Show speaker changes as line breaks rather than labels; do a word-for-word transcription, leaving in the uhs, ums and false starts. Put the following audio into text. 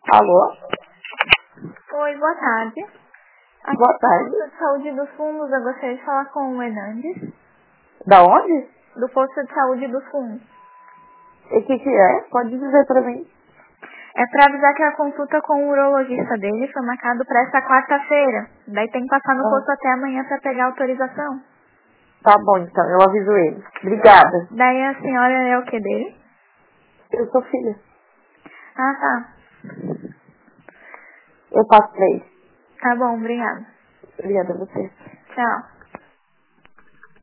Alô?
Oi, boa tarde. Aqui
Boa tarde.
do Posto de Saúde dos Fundos, eu gostaria de falar com o Hernandes.
Da onde?
Do Posto de Saúde dos Fundos.
E o que que é? Pode dizer pra mim.
É pra avisar que a consulta com o urologista dele foi marcado pra essa quarta-feira. Daí tem que passar no
Ah,
posto até amanhã pra pegar a autorização.
tá bom, então. Eu aviso ele. Obrigada.
Daí a senhora é o que dele?
Eu sou filha.
Ah, tá.
Eu passo pra ele.
Tá bom, obrigada.
Obrigada a você.
Tchau.